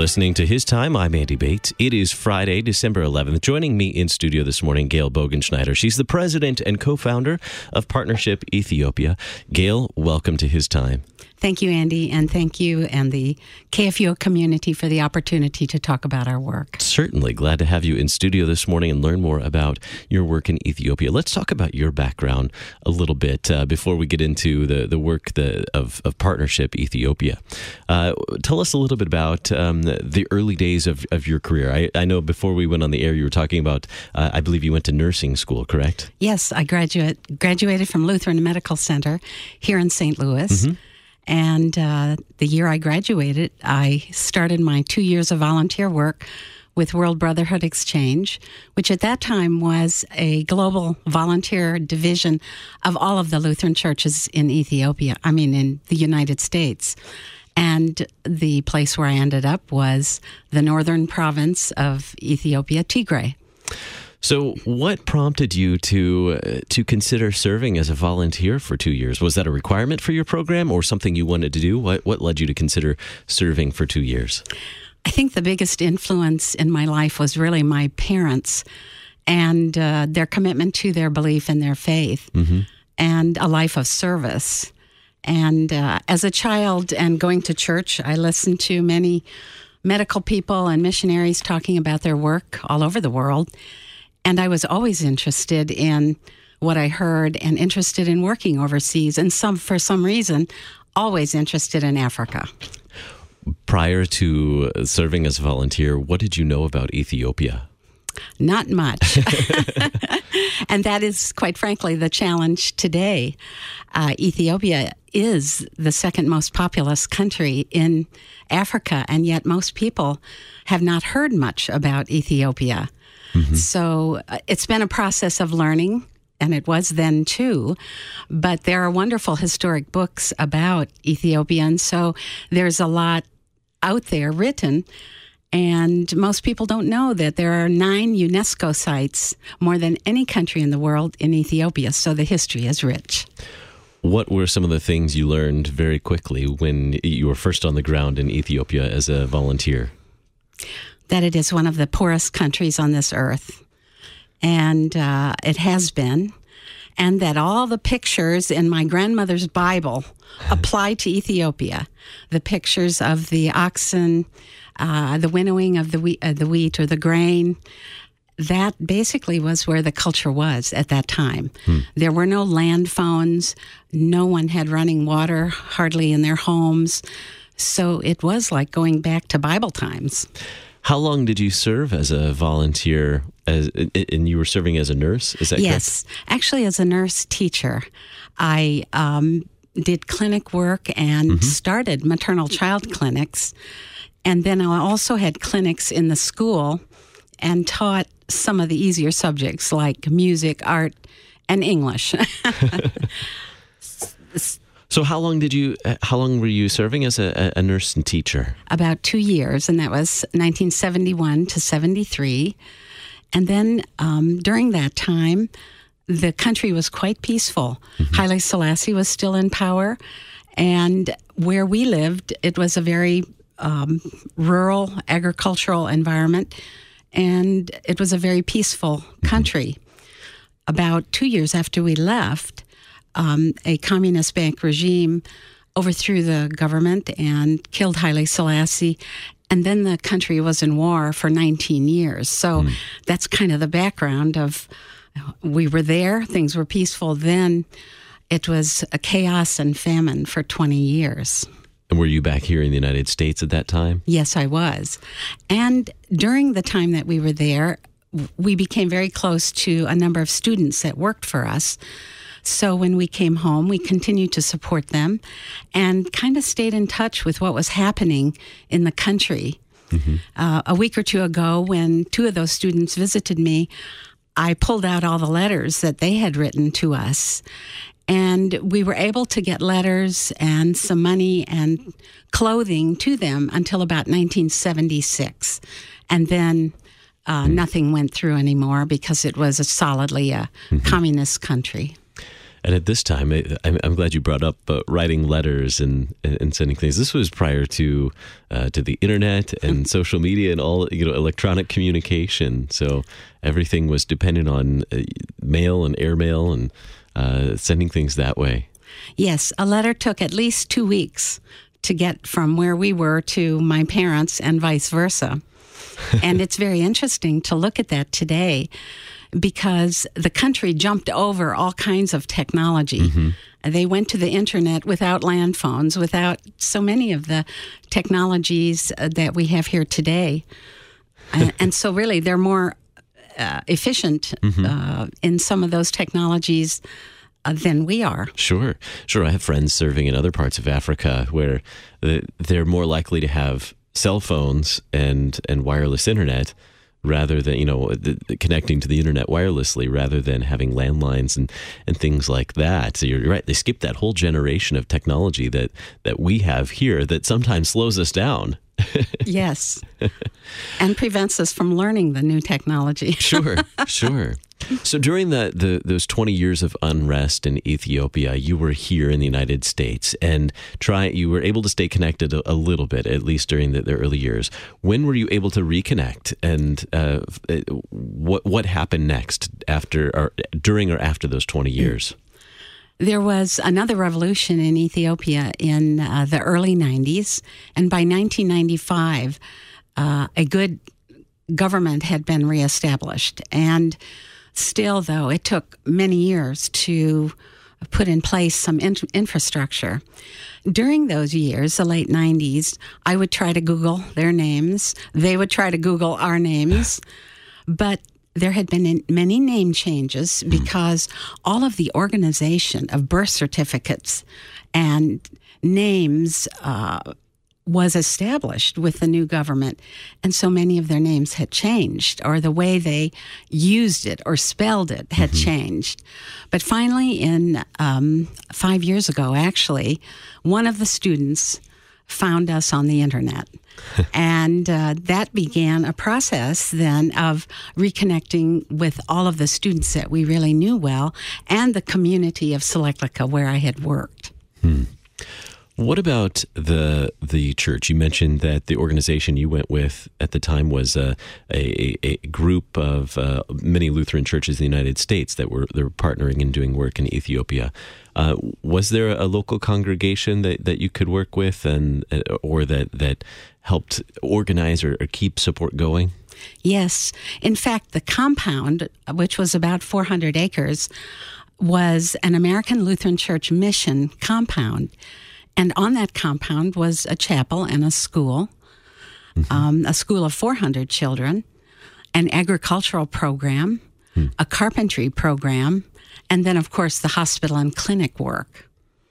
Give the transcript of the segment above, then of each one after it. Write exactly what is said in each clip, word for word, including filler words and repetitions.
listening to His Time. I'm Andy Bates. It is Friday, December eleventh. Joining me in studio this morning, Gail Bogenschneider. She's the president and co-founder of Partnership Ethiopia. Gail, welcome to His Time. Thank you, Andy, and thank you and the K F U O community for the opportunity to talk about our work. Certainly. Glad to have you in studio this morning and learn more about your work in Ethiopia. Let's talk about your background a little bit uh, before we get into the, the work the, of, of Partnership Ethiopia. Uh, tell us a little bit about um, the, the early days of, of your career. I, I know before we went on the air, you were talking about, uh, I believe you went to nursing school, correct? Yes, I graduate, graduated from Lutheran Medical Center here in Saint Louis. Mm-hmm. And uh, the year I graduated, I started my two years of volunteer work with World Brotherhood Exchange, which at that time was a global volunteer division of all of the Lutheran churches in Ethiopia, I mean, in the United States. And the place where I ended up was the northern province of Ethiopia, Tigray. So what prompted you to uh, to consider serving as a volunteer for two years? Was that a requirement for your program or something you wanted to do? What what led you to consider serving for two years? I think the biggest influence in my life was really my parents and uh, their commitment to their belief in their faith mm-hmm. and a life of service. And uh, as a child and going to church, I listened to many medical people and missionaries talking about their work all over the world. And I was always interested in what I heard and interested in working overseas, and some for some reason, always interested in Africa. Prior to serving as a volunteer, what did you know about Ethiopia? Not much. And that is, quite frankly, the challenge today. Uh, Ethiopia is the second most populous country in Africa, and yet most people have not heard much about Ethiopia. Mm-hmm. So uh, it's been a process of learning, and it was then too, but there are wonderful historic books about Ethiopia, and so there's a lot out there written, and most people don't know that there are nine UNESCO sites, more than any country in the world, in Ethiopia, so the history is rich. What were some of the things you learned very quickly when you were first on the ground in Ethiopia as a volunteer? That it is one of the poorest countries on this earth, and uh, it has been, and that all the pictures in my grandmother's Bible apply to Ethiopia. The pictures of the oxen, uh, the winnowing of the wheat, uh, the wheat or the grain, that basically was where the culture was at that time. Hmm. There were no land phones, no one had running water, hardly in their homes, so it was like going back to Bible times. How long did you serve as a volunteer, as, and you were serving as a nurse? Is that yes, correct? Yes, actually as a nurse teacher. I um, did clinic work and mm-hmm. started maternal child clinics. And then I also had clinics in the school and taught some of the easier subjects like music, art, and English. So how long did you, how long were you serving as a, a nurse and teacher? About two years, and that was nineteen seventy-one to seventy-three. And then um, during that time, the country was quite peaceful. Mm-hmm. Haile Selassie was still in power, and where we lived, it was a very um, rural, agricultural environment, and it was a very peaceful country. Mm-hmm. About two years after we left, Um, a communist bank regime overthrew the government and killed Haile Selassie, and then the country was in war for nineteen years. So mm. that's kind of the background of, we were there, things were peaceful, then it was a chaos and famine for twenty years. And were you back here in the United States at that time? Yes, I was. And during the time that we were there, we became very close to a number of students that worked for us. So when we came home, we continued to support them and kind of stayed in touch with what was happening in the country. Mm-hmm. Uh, a week or two ago, when two of those students visited me, I pulled out all the letters that they had written to us. And we were able to get letters and some money and clothing to them until about nineteen seventy-six. And then uh, mm-hmm. nothing went through anymore because it was a solidly a mm-hmm. communist country. And at this time, I, I'm, I'm glad you brought up uh, writing letters and and sending things. This was prior to uh, to the internet and social media and all, you know, electronic communication. So everything was dependent on uh, mail and airmail and uh, sending things that way. Yes, a letter took at least two weeks to get from where we were to my parents and vice versa. And it's very interesting to look at that today because the country jumped over all kinds of technology. Mm-hmm. They went to the internet without land phones, without so many of the technologies that we have here today. and, and so really they're more uh, efficient mm-hmm. uh, in some of those technologies Uh, than we are. Sure, sure. I have friends serving in other parts of Africa where they're more likely to have cell phones and, and wireless internet rather than, you know, the, the connecting to the internet wirelessly rather than having landlines and, and things like that. So you're right. They skipped that whole generation of technology that, that we have here that sometimes slows us down. Yes. And prevents us from learning the new technology. Sure, sure. So during the, the those twenty years of unrest in Ethiopia, you were here in the United States and try you were able to stay connected a, a little bit, at least during the, the early years. When were you able to reconnect, and uh, what what happened next after or during or after those twenty years? There was another revolution in Ethiopia in uh, the early nineties, and by nineteen ninety-five, uh, a good government had been reestablished. And still, though, it took many years to put in place some in- infrastructure. During those years, the late nineties, I would try to Google their names. They would try to Google our names. But there had been many name changes because all of the organization of birth certificates and names uh, was established with the new government. And so many of their names had changed, or the way they used it or spelled it had mm-hmm. changed. But finally, in um, five years ago, actually, one of the students found us on the internet. And uh, that began a process then of reconnecting with all of the students that we really knew well and the community of Selectica where I had worked. Hmm. What about the the church? You mentioned that the organization you went with at the time was a, a, a group of uh, many Lutheran churches in the United States that were, that were partnering and doing work in Ethiopia. Uh, was there a local congregation that, that you could work with and or that, that helped organize or, or keep support going? Yes. In fact, the compound, which was about four hundred acres, was an American Lutheran Church mission compound. And on that compound was a chapel and a school, mm-hmm. um, a school of four hundred children, an agricultural program, mm. a carpentry program, and then, of course, the hospital and clinic work.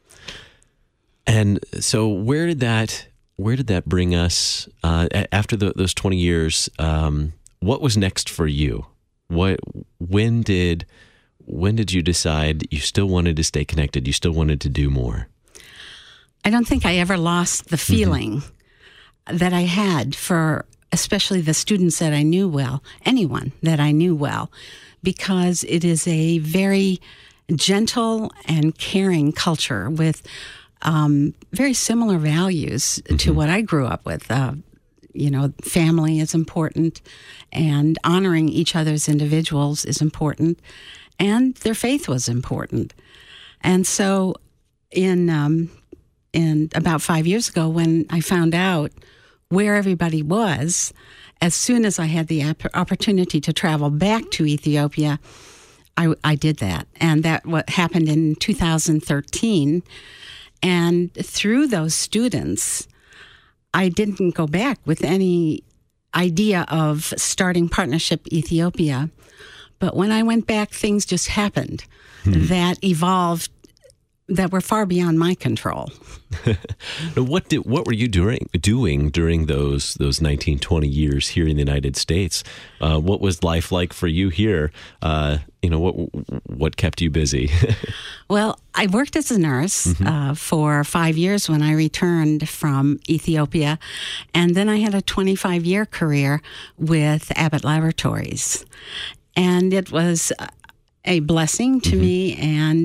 And so where did that where did that bring us uh, after the, those twenty years? Um, what was next for you? What when did when did you decide you still wanted to stay connected? You still wanted to do more? I don't think I ever lost the feeling mm-hmm. that I had for especially the students that I knew well, anyone that I knew well, because it is a very gentle and caring culture with um, very similar values mm-hmm. to what I grew up with. Uh, you know, family is important, and honoring each other's individuals is important, and their faith was important. And so in... Um, And about five years ago, when I found out where everybody was, as soon as I had the opportunity to travel back to Ethiopia, I, I did that. And that what happened in two thousand thirteen. And through those students, I didn't go back with any idea of starting Partnership Ethiopia. But when I went back, things just happened hmm. that evolved that were far beyond my control. What did what were you doing doing during those those nineteen, twenty years here in the United States? Uh, what was life like for you here? Uh, you know, what what kept you busy? Well, I worked as a nurse mm-hmm. uh, for five years when I returned from Ethiopia, and then I had a twenty-five year career with Abbott Laboratories, and it was a blessing to mm-hmm. me, and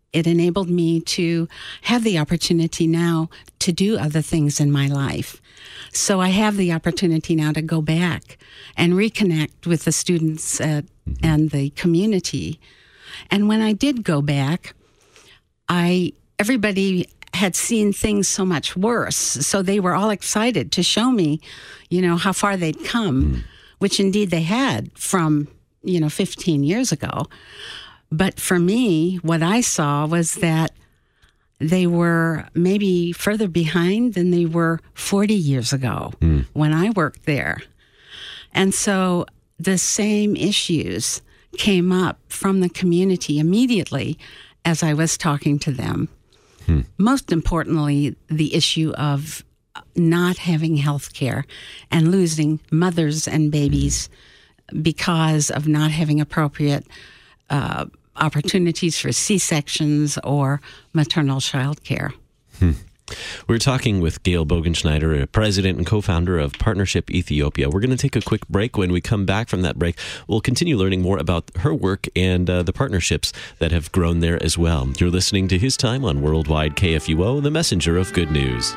it enabled me to have the opportunity now to do other things in my life. So I have the opportunity now to go back and reconnect with the students at, mm-hmm. and the community. And when I did go back, I everybody had seen things so much worse. So they were all excited to show me, you know, how far they'd come, mm. which indeed they had from, you know, fifteen years ago. But for me, what I saw was that they were maybe further behind than they were forty years ago mm. when I worked there. And so the same issues came up from the community immediately as I was talking to them. Hmm. Most importantly, the issue of not having health care and losing mothers and babies because of not having appropriate uh, opportunities for C-sections or maternal child care. Hmm. We're talking with Gail Bogenschneider, president and co-founder of Partnership Ethiopia. We're going to take a quick break. When we come back from that break, we'll continue learning more about her work and uh, the partnerships that have grown there as well. You're listening to His Time on Worldwide K F U O, the messenger of good news.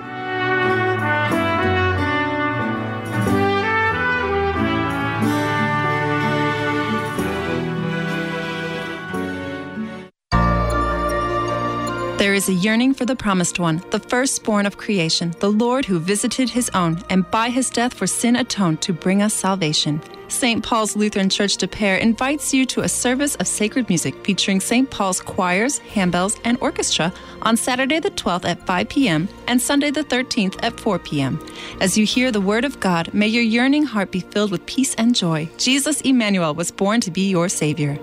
There is a yearning for the Promised One, the firstborn of creation, the Lord who visited his own, and by his death for sin atoned to bring us salvation. Saint Paul's Lutheran Church de Pere invites you to a service of sacred music featuring Saint Paul's choirs, handbells, and orchestra on Saturday the twelfth at five p.m. and Sunday the thirteenth at four p.m. As you hear the word of God, may your yearning heart be filled with peace and joy. Jesus Emmanuel was born to be your Savior.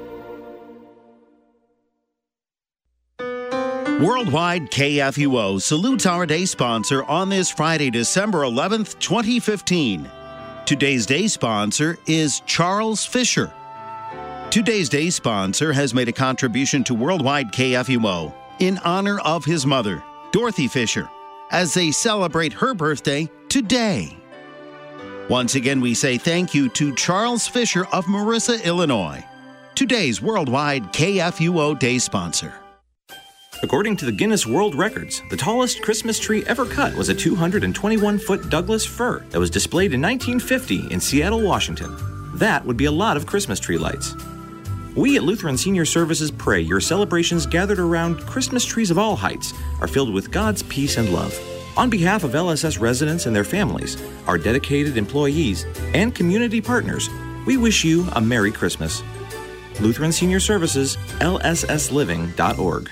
Worldwide K F U O salutes our day sponsor on this Friday, December eleventh, twenty fifteen. Today's day sponsor is Charles Fisher. Today's day sponsor has made a contribution to Worldwide K F U O in honor of his mother, Dorothy Fisher, as they celebrate her birthday today. Once again, we say thank you to Charles Fisher of Marissa, Illinois, today's Worldwide K F U O day sponsor. According to the Guinness World Records, the tallest Christmas tree ever cut was a two hundred twenty-one foot Douglas fir that was displayed in nineteen fifty in Seattle, Washington. That would be a lot of Christmas tree lights. We at Lutheran Senior Services pray your celebrations gathered around Christmas trees of all heights are filled with God's peace and love. On behalf of L S S residents and their families, our dedicated employees, and community partners, we wish you a Merry Christmas. Lutheran Senior Services, L S S living dot org.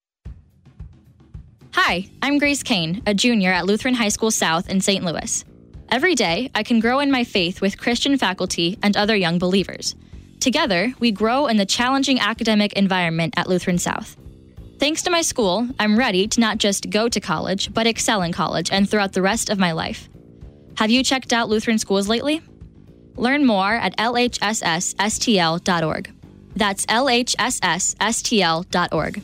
Hi, I'm Grace Kane, a junior at Lutheran High School South in Saint Louis. Every day, I can grow in my faith with Christian faculty and other young believers. Together, we grow in the challenging academic environment at Lutheran South. Thanks to my school, I'm ready to not just go to college, but excel in college and throughout the rest of my life. Have you checked out Lutheran schools lately? Learn more at L H S S S T L dot org. That's L H S S S T L dot org.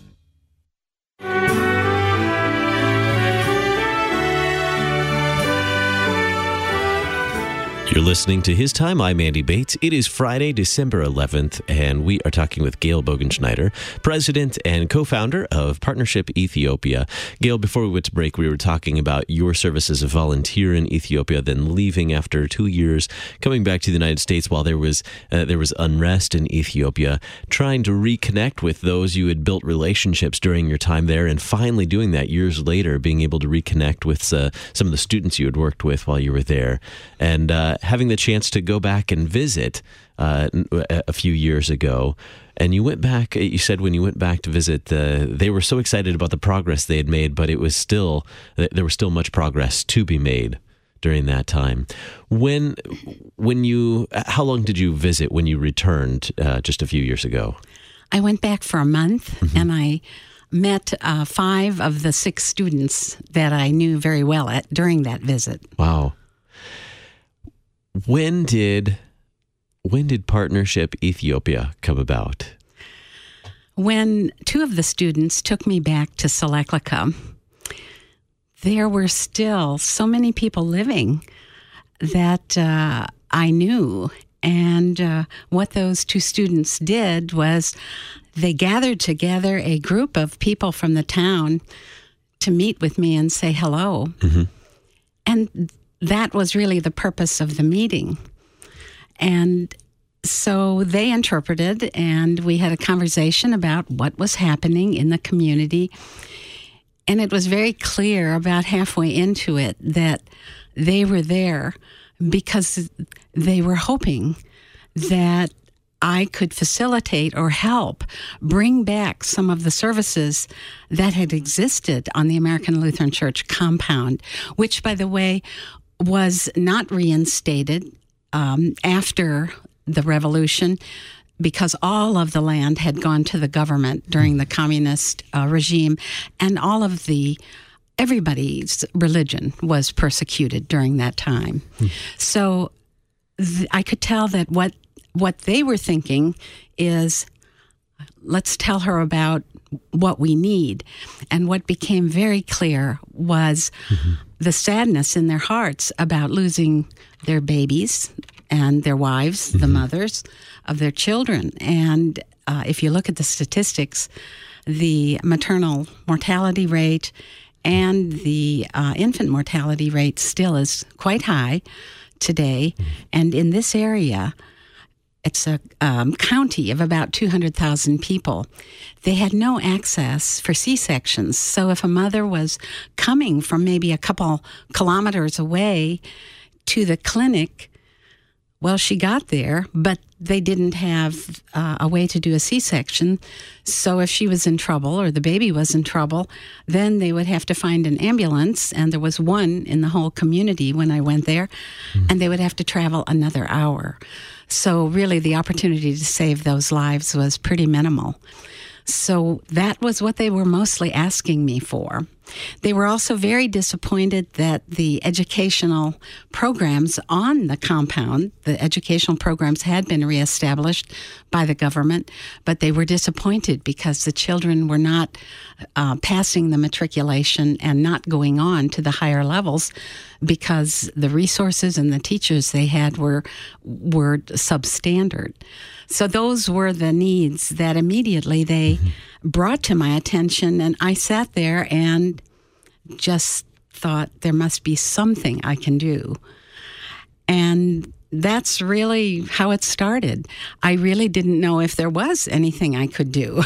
You're listening to His Time. I'm Andy Bates. It is Friday, December eleventh, and we are talking with Gail Bogenschneider, president and co-founder of Partnership Ethiopia. Gail, before we went to break, we were talking about your service as a volunteer in Ethiopia, then leaving after two years, coming back to the United States while there was uh, there was unrest in Ethiopia, trying to reconnect with those you had built relationships during your time there, and finally doing that years later, being able to reconnect with uh, some of the students you had worked with while you were there. And uh, having the chance to go back and visit uh, a few years ago. And you went back, you said when you went back to visit, uh, they were so excited about the progress they had made, but it was still, there was still much progress to be made during that time. When, when you, how long did you visit when you returned uh, just a few years ago? I went back for a month, mm-hmm. and I met uh, five of the six students that I knew very well at during that visit. Wow. When did when did Partnership Ethiopia come about? When two of the students took me back to Seleklika, there were still so many people living that uh, I knew. And uh, what those two students did was they gathered together a group of people from the town to meet with me and say hello. Mm-hmm. And that was really the purpose of the meeting. And so they interpreted, and we had a conversation about what was happening in the community. And it was very clear about halfway into it that they were there because they were hoping that I could facilitate or help bring back some of the services that had existed on the American Lutheran Church compound, which, by the way, was not reinstated um, after the revolution because all of the land had gone to the government during the communist uh, regime, and all of the everybody's religion was persecuted during that time. Hmm. So th- I could tell that what What they were thinking is, let's tell her about what we need. And what became very clear was mm-hmm. the sadness in their hearts about losing their babies and their wives, mm-hmm. the mothers of their children. And uh, if you look at the statistics, the maternal mortality rate and the uh, infant mortality rate still is quite high today. Mm-hmm. And in this area, it's a um, county of about two hundred thousand people. They had no access for C-sections. So if a mother was coming from maybe a couple kilometers away to the clinic, well, she got there, but they didn't have uh, a way to do a C-section. So if she was in trouble or the baby was in trouble, then they would have to find an ambulance. And there was one in the whole community when I went there, mm-hmm. and they would have to travel another hour. So really the opportunity to save those lives was pretty minimal. So that was what they were mostly asking me for. They were also very disappointed that the educational programs on the compound, the educational programs had been reestablished by the government, but they were disappointed because the children were not uh, passing the matriculation and not going on to the higher levels because the resources and the teachers they had were were substandard. So those were the needs that immediately they mm-hmm. brought to my attention, and I sat there and just thought there must be something I can do. And that's really how it started. I really didn't know if there was anything I could do.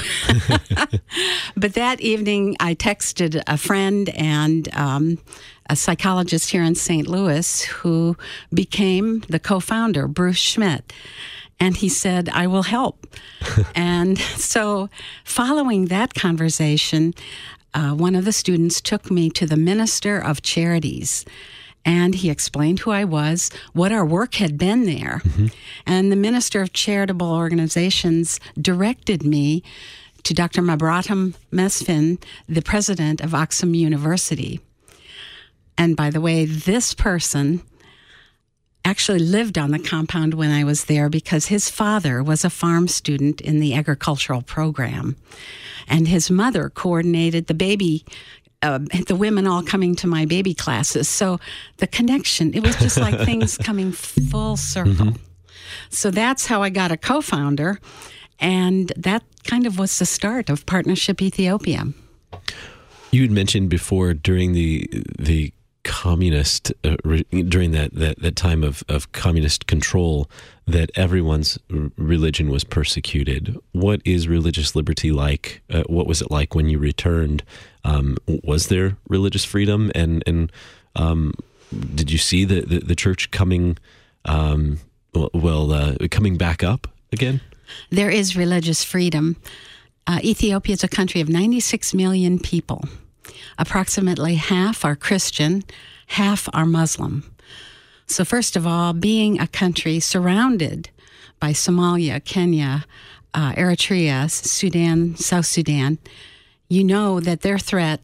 But that evening, I texted a friend and um, a psychologist here in Saint Louis who became the co-founder, Bruce Schmidt. And he said, I will help. And so following that conversation, uh, one of the students took me to the Minister of Charities. And he explained who I was, what our work had been there. Mm-hmm. And the Minister of Charitable Organizations directed me to Doctor Mabratam Mesfin, the president of Aksum University. And by the way, this person actually lived on the compound when I was there because his father was a farm student in the agricultural program. And his mother coordinated the baby, uh, the women all coming to my baby classes. So the connection, it was just like things coming full circle. Mm-hmm. So that's how I got a co-founder. And that kind of was the start of Partnership Ethiopia. You had mentioned before during the the communist uh, re, during that, that, that time of, of communist control that everyone's r- religion was persecuted. What is religious liberty like? Uh, what was it like when you returned? Um, was there religious freedom, and and um, did you see the, the, the church coming um, well uh, coming back up again? There is religious freedom. Uh, Ethiopia is a country of ninety-six million people. Approximately half are Christian, half are Muslim. So first of all, being a country surrounded by Somalia, Kenya, uh, Eritrea, Sudan, South Sudan, you know that their threat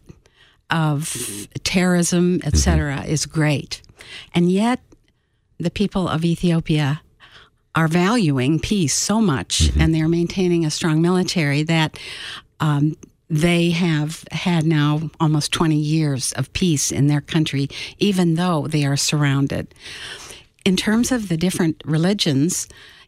of terrorism, et cetera, mm-hmm. is great. And yet the people of Ethiopia are valuing peace so much, mm-hmm. and they're maintaining a strong military that um, they have had now almost twenty years of peace in their country, even though they are surrounded. In terms of the different religions,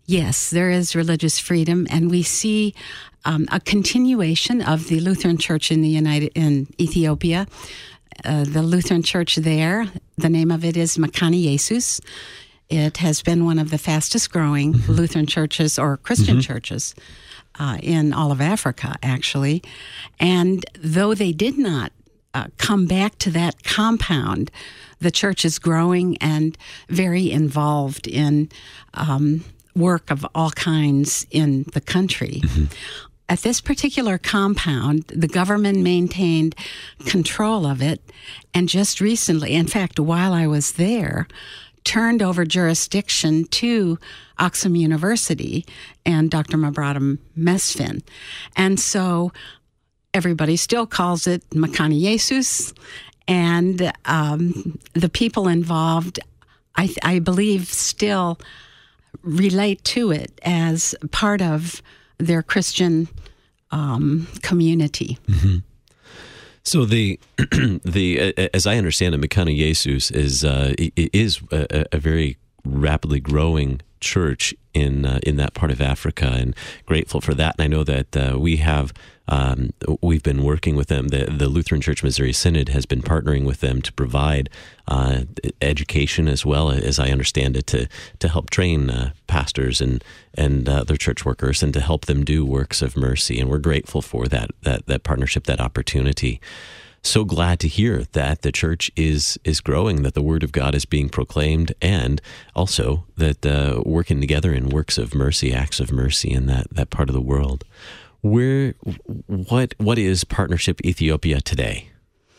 Yes, there is religious freedom, and we see um, a continuation of the Lutheran Church in the United in Ethiopia. Uh, the Lutheran Church there, the name of it is Makani Jesus. It has been one of the fastest growing mm-hmm. Lutheran churches or Christian mm-hmm. churches uh, in all of Africa, actually. And though they did not uh, come back to that compound, the church is growing and very involved in um, work of all kinds in the country. Mm-hmm. At this particular compound, the government maintained control of it, and just recently, in fact, while I was there, turned over jurisdiction to Aksum University and Doctor Mabratam Mesfin. And so everybody still calls it Makani Jesus, and um, the people involved, I, I believe, still relate to it as part of their Christian um, community. Mm-hmm. So the the uh, as I understand it, Makani Jesus is uh, is a, a very rapidly growing church in uh, in that part of Africa, and grateful for that. And I know that uh, we have um, we've been working with them. The, the Lutheran Church Missouri Synod has been partnering with them to provide uh, education, as well as I understand it, to to help train uh, pastors and and uh, other church workers, and to help them do works of mercy. And we're grateful for that that that partnership, that opportunity. So glad to hear that the church is is growing, that the Word of God is being proclaimed, and also that uh, working together in works of mercy, acts of mercy in that, that part of the world. Where, what what is Partnership Ethiopia today?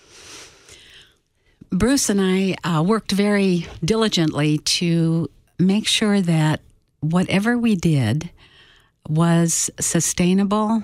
Bruce and I uh, worked very diligently to make sure that whatever we did was sustainable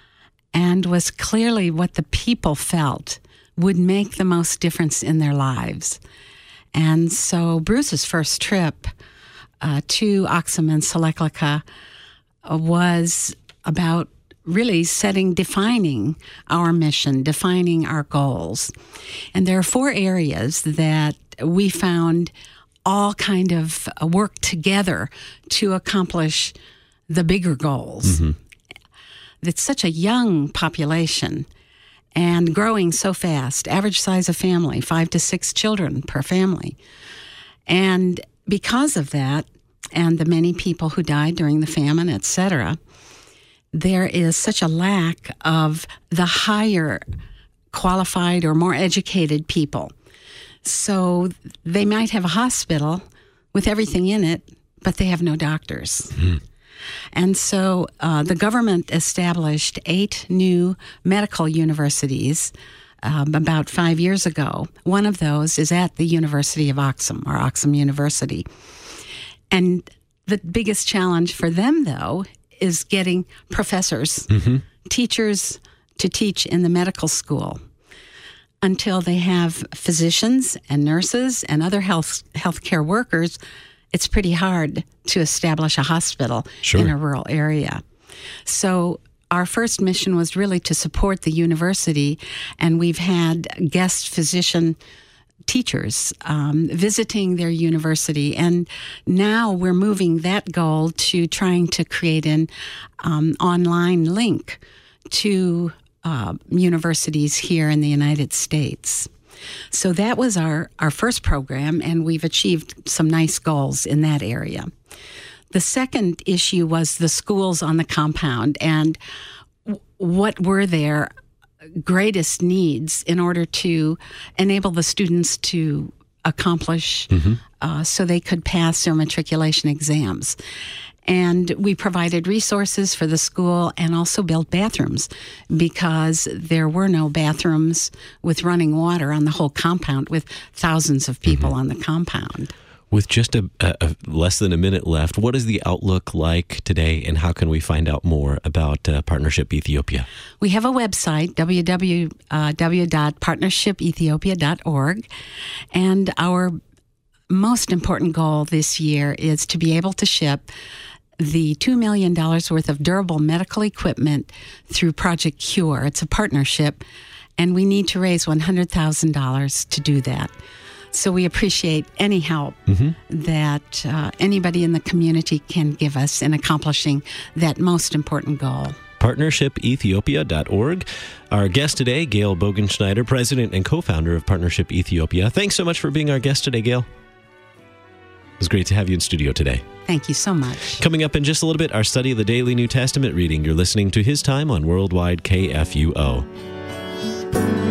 and was clearly what the people felt would make the most difference in their lives. And so Bruce's first trip uh, to Aksum and Seleklika uh, was about really setting, defining our mission, defining our goals. And there are four areas that we found all kind of work together to accomplish the bigger goals. Mm-hmm. It's such a young population and growing so fast. Average size of family, five to six children per family. And because of that, and the many people who died during the famine, et cetera, there is such a lack of the higher qualified or more educated people. So they might have a hospital with everything in it, but they have no doctors. Mm-hmm. And so uh, the government established eight new medical universities um, about five years ago. One of those is at the University of Aksum, or Aksum University. And the biggest challenge for them, though, is getting professors, mm-hmm. teachers to teach in the medical school. Until they have physicians and nurses and other health healthcare workers, it's pretty hard to establish a hospital sure. in a rural area. So our first mission was really to support the university, and we've had guest physician teachers um, visiting their university, and now we're moving that goal to trying to create an um, online link to uh, universities here in the United States. So that was our, our first program, and we've achieved some nice goals in that area. The second issue was the schools on the compound, and w- what were their greatest needs in order to enable the students to accomplish mm-hmm. uh, so they could pass their matriculation exams. And we provided resources for the school and also built bathrooms, because there were no bathrooms with running water on the whole compound with thousands of people mm-hmm. on the compound. With just a, a, a less than a minute left, what is the outlook like today, and how can we find out more about uh, Partnership Ethiopia? We have a website, w w w dot partnership ethiopia dot org, and our most important goal this year is to be able to ship the two million dollars worth of durable medical equipment through Project Cure. It's a partnership, and we need to raise one hundred thousand dollars to do that. So we appreciate any help Mm-hmm. that uh, anybody in the community can give us in accomplishing that most important goal. partnership ethiopia dot org. Our guest today, Gail Bogenschneider, president and co-founder of Partnership Ethiopia. Thanks so much for being our guest today, Gail. It was great to have you in studio today. Thank you so much. Coming up in just a little bit, our study of the daily New Testament reading. You're listening to His Time on Worldwide K F U O.